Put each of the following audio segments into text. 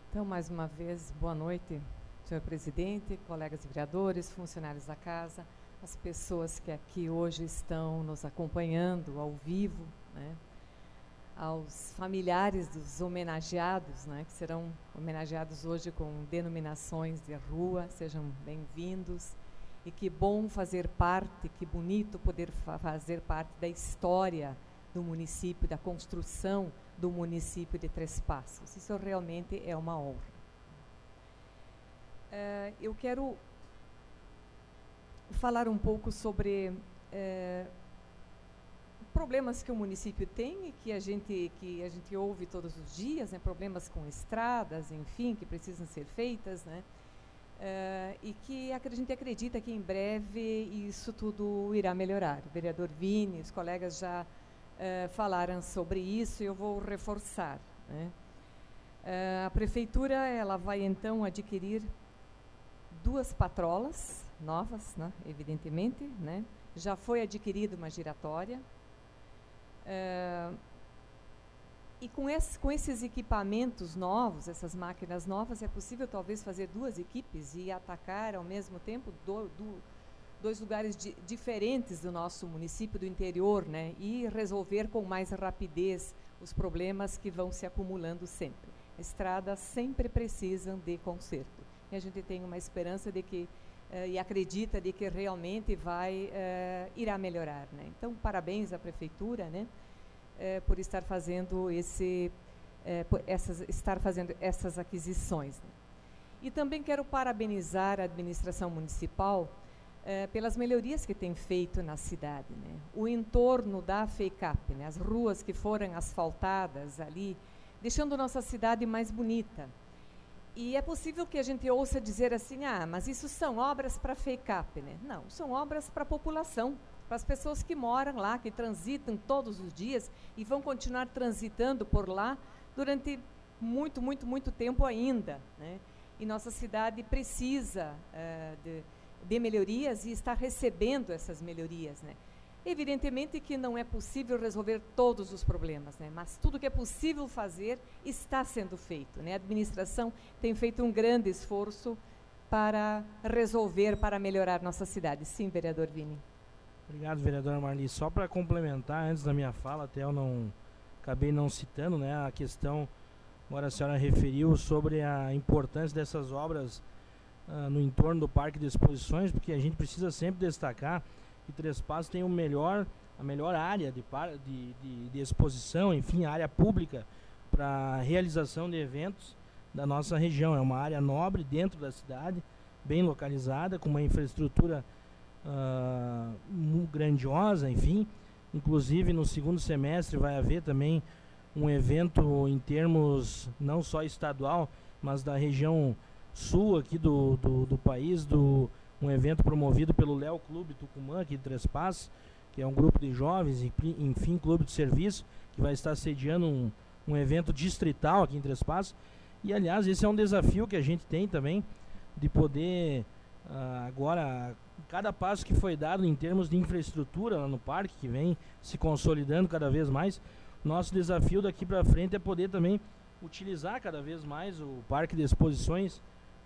Então, mais uma vez, boa noite, senhor presidente, colegas vereadores, funcionários da casa, as pessoas que aqui hoje estão nos acompanhando ao vivo, né, aos familiares dos homenageados, né, que serão homenageados hoje com denominações de rua, sejam bem-vindos. E que bom fazer parte, que bonito poder fazer parte da história do município, da construção do município de Três Passos. Isso realmente é uma honra. Eu quero falar um pouco sobre problemas que o município tem e que a gente ouve todos os dias, né, problemas com estradas, enfim, que precisam ser feitas, né, e que a gente acredita que em breve isso tudo irá melhorar. O vereador Vini, os colegas já falaram sobre isso e eu vou reforçar, né. A prefeitura ela vai então adquirir 2 patrolas novas, né, evidentemente, né. Já foi adquirida uma giratória. E com esses equipamentos novos, essas máquinas novas, é possível talvez fazer 2 equipes e atacar ao mesmo tempo 2 lugares diferentes do nosso município, do interior, né, e resolver com mais rapidez os problemas que vão se acumulando sempre. Estradas sempre precisam de conserto. E a gente tem uma esperança de que, e acredita de que realmente irá melhorar, né. Então, parabéns à prefeitura, né, por estar fazendo essas aquisições, né. E também quero parabenizar a administração municipal pelas melhorias que tem feito na cidade, né. O entorno da FEICAP, né, as ruas que foram asfaltadas ali, deixando nossa cidade mais bonita. E é possível que a gente ouça dizer assim, mas isso são obras para a FEICAP, né? Não, são obras para a população, para as pessoas que moram lá, que transitam todos os dias e vão continuar transitando por lá durante muito, muito, muito tempo ainda, né? E nossa cidade precisa de melhorias e está recebendo essas melhorias, né? Evidentemente que não é possível resolver todos os problemas, né? Mas tudo que é possível fazer está sendo feito, né? A administração tem feito um grande esforço para resolver, para melhorar nossa cidade. Sim, vereador Vini. Obrigado, vereadora Marli. Só para complementar, antes da minha fala, até eu acabei não citando, né, a questão, agora a senhora referiu sobre a importância dessas obras no entorno do Parque de Exposições, porque a gente precisa sempre destacar que Três Passos tem a melhor área de exposição, enfim, área pública para realização de eventos da nossa região. É uma área nobre dentro da cidade, bem localizada, com uma infraestrutura grandiosa, enfim. Inclusive no segundo semestre vai haver também um evento em termos não só estadual, mas da região sul aqui do país, um evento promovido pelo Léo Clube Tucumã, aqui de Três Passos, que é um grupo de jovens, enfim, clube de serviço, que vai estar sediando um evento distrital aqui em Três Passos. E, aliás, esse é um desafio que a gente tem também, de poder, agora, cada passo que foi dado em termos de infraestrutura lá no parque, que vem se consolidando cada vez mais, nosso desafio daqui para frente é poder também utilizar cada vez mais o Parque de Exposições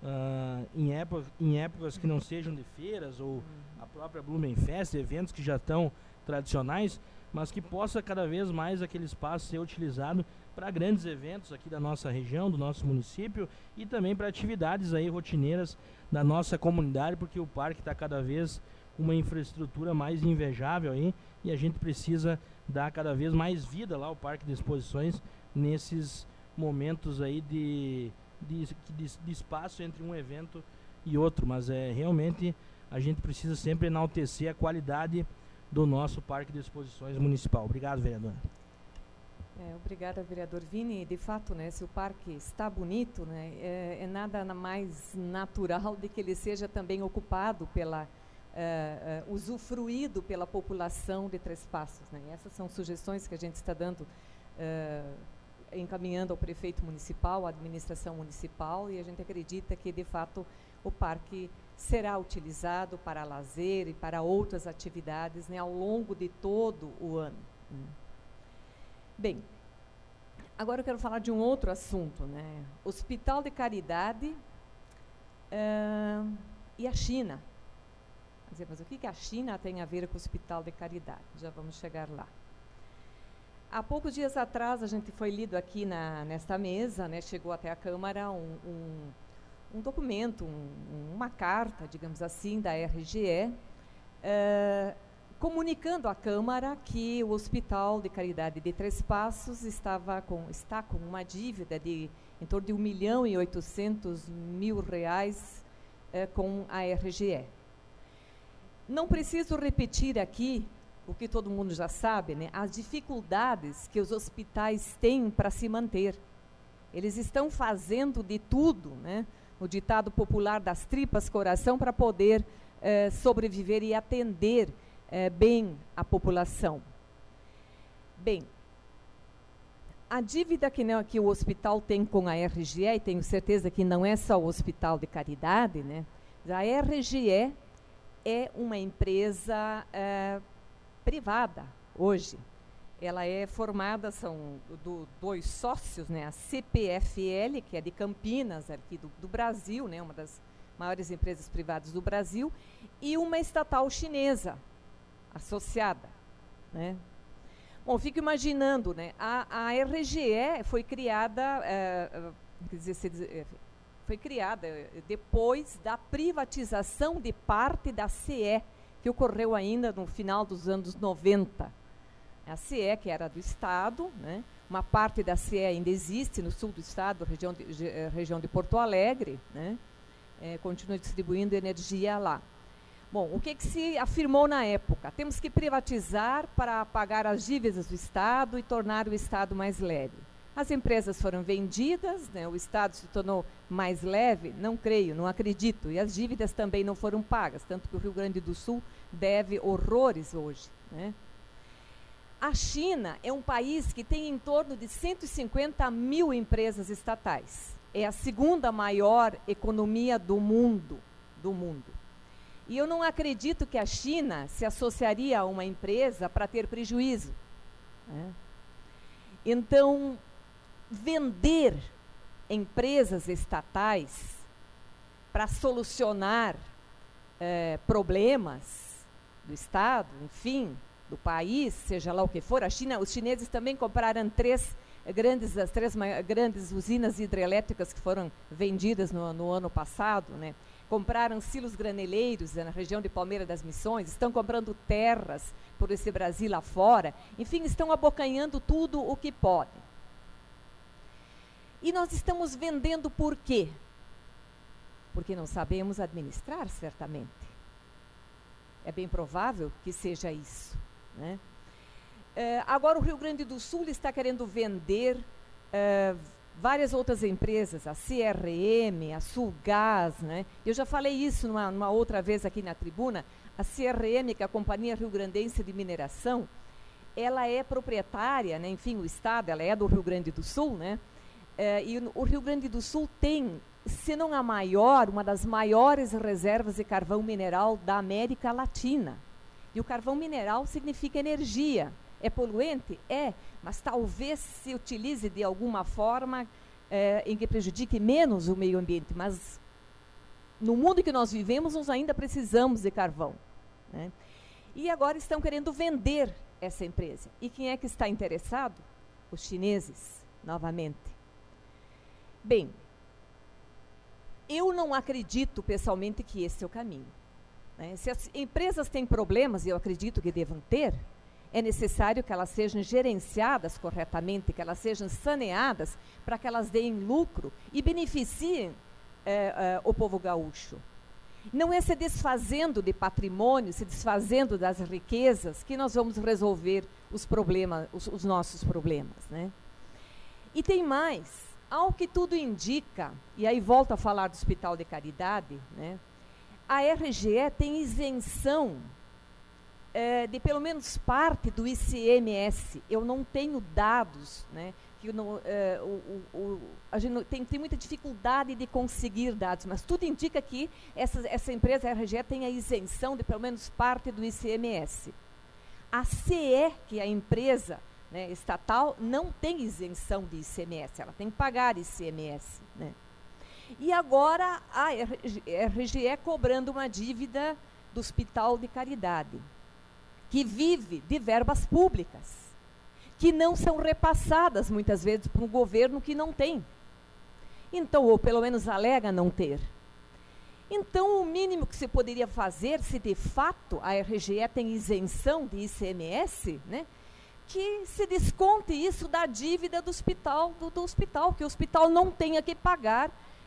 em épocas que não sejam de feiras ou a própria Blumenfest, eventos que já estão tradicionais, mas que possa cada vez mais aquele espaço ser utilizado para grandes eventos aqui da nossa região, do nosso município, e também para atividades aí rotineiras da nossa comunidade, porque o parque está cada vez com uma infraestrutura mais invejável aí, e a gente precisa dar cada vez mais vida lá ao Parque de Exposições nesses momentos aí de espaço entre um evento e outro. Mas realmente a gente precisa sempre enaltecer a qualidade do nosso Parque de Exposições Municipal. Obrigado, vereadora. Obrigada, vereador Vini. De fato, né, se o parque está bonito, né, é nada mais natural de que ele seja também ocupado usufruído pela população de Três Passos, né? Essas são sugestões que a gente está dando, encaminhando ao prefeito municipal, à administração municipal, e a gente acredita que, de fato, o parque será utilizado para lazer e para outras atividades, né, ao longo de todo o ano. Bem, Agora eu quero falar de um outro assunto, né? Hospital de Caridade e a China. Quer dizer, mas o que a China tem a ver com o Hospital de Caridade? Já vamos chegar lá. Há poucos dias atrás, a gente foi lido aqui nesta mesa, né? Chegou até a Câmara um documento, uma carta, digamos assim, da RGE, comunicando à Câmara que o Hospital de Caridade de Três Passos está com uma dívida de em torno de R$1.800.000 com a RGE. Não preciso repetir aqui o que todo mundo já sabe, né? As dificuldades que os hospitais têm para se manter. Eles estão fazendo de tudo, né? O ditado popular das tripas coração, para poder sobreviver e atender bem a população. Bem, a dívida que o hospital tem com a RGE, e tenho certeza que não é só o Hospital de Caridade, né? A RGE é uma empresa privada hoje. Ela é formada, são dois sócios, né? A CPFL, que é de Campinas, aqui do Brasil, né? Uma das maiores empresas privadas do Brasil, e uma estatal chinesa associada, né? Bom, fico imaginando, né? A RGE foi criada, foi criada depois da privatização de parte da CE, que ocorreu ainda no final dos anos 90. A CE, que era do Estado, né? Uma parte da CE ainda existe no sul do Estado, região de Porto Alegre, né? Continua distribuindo energia lá. Bom, o que se afirmou na época? Temos que privatizar para pagar as dívidas do Estado e tornar o Estado mais leve. As empresas foram vendidas, né? O Estado se tornou mais leve? Não creio, não acredito. E as dívidas também não foram pagas, tanto que o Rio Grande do Sul deve horrores hoje, né? A China é um país que tem em torno de 150 mil empresas estatais. É a segunda maior economia do mundo. E eu não acredito que a China se associaria a uma empresa para ter prejuízo, né? Então, vender empresas estatais para solucionar problemas do Estado, enfim, do país, seja lá o que for. Os chineses também compraram as três grandes usinas hidrelétricas que foram vendidas no ano passado, né? Compraram silos graneleiros na região de Palmeira das Missões, estão comprando terras por esse Brasil lá fora, enfim, estão abocanhando tudo o que podem. E nós estamos vendendo por quê? Porque não sabemos administrar, certamente. É bem provável que seja isso, né? Agora o Rio Grande do Sul está querendo vender várias outras empresas, a CRM, a Sulgás, né? Eu já falei isso numa outra vez aqui na tribuna. A CRM, que é a Companhia Rio Grandense de Mineração, ela é proprietária, né? Enfim, o Estado, ela é do Rio Grande do Sul, né? E o Rio Grande do Sul tem, se não a maior, uma das maiores reservas de carvão mineral da América Latina. E o carvão mineral significa energia. É poluente? É, mas talvez se utilize de alguma forma em que prejudique menos o meio ambiente. Mas no mundo que nós vivemos, nós ainda precisamos de carvão, né? E agora estão querendo vender essa empresa. E quem é que está interessado? Os chineses, novamente. Bem, eu não acredito pessoalmente que esse é o caminho, né? Se as empresas têm problemas, e eu acredito que devam ter, é necessário que elas sejam gerenciadas corretamente, que elas sejam saneadas para que elas deem lucro e beneficiem o povo gaúcho. Não é se desfazendo de patrimônio, se desfazendo das riquezas que nós vamos resolver os problemas, os nossos problemas, né? E tem mais, ao que tudo indica, e aí volto a falar do Hospital de Caridade, né? A RGE tem isenção de pelo menos parte do ICMS. Eu não tenho dados, né? Que a gente tem muita dificuldade de conseguir dados, mas tudo indica que essa empresa, a RGE, tem a isenção de pelo menos parte do ICMS. A CE, que é a empresa né, estatal não tem isenção de ICMS, ela tem que pagar ICMS, né? E agora a RGE cobrando uma dívida do Hospital de Caridade, que vive de verbas públicas, que não são repassadas muitas vezes para um governo que não tem. Então, ou pelo menos alega não ter. Então, o mínimo que se poderia fazer, se de fato a RGE tem isenção de ICMS, né, que se desconte isso da dívida do hospital, que o hospital não tenha que pagar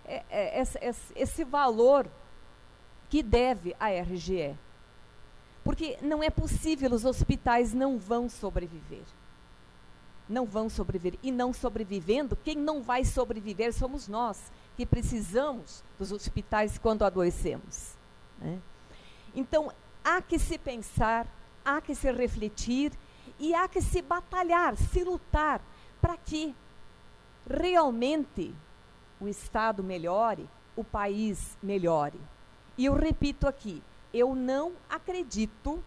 esse valor que deve à RGE. Porque não é possível, os hospitais não vão sobreviver. Não vão sobreviver. E não sobrevivendo, quem não vai sobreviver somos nós, que precisamos dos hospitais quando adoecemos, né? Então, há que se pensar, há que se refletir e há que se batalhar, se lutar para que realmente o Estado melhore, o país melhore. E eu repito aqui, eu não acredito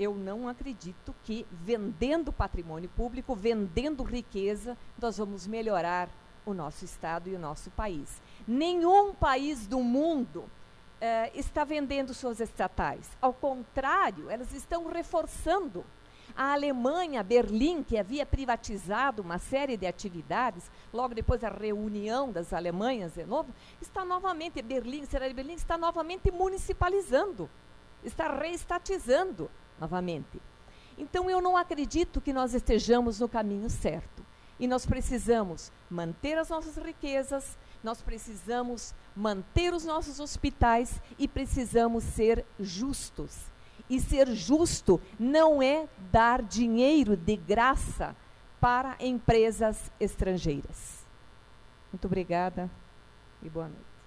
que vendendo patrimônio público, vendendo riqueza, nós vamos melhorar o nosso Estado e o nosso país. Nenhum país do mundo está vendendo suas estatais. Ao contrário, elas estão reforçando. A Alemanha, Berlim, que havia privatizado uma série de atividades, logo depois da reunião das Alemanhas de novo, está novamente, Berlim está novamente municipalizando, está reestatizando novamente. Então, eu não acredito que nós estejamos no caminho certo. E nós precisamos manter as nossas riquezas, nós precisamos manter os nossos hospitais e precisamos ser justos. E ser justo não é dar dinheiro de graça para empresas estrangeiras. Muito obrigada e boa noite.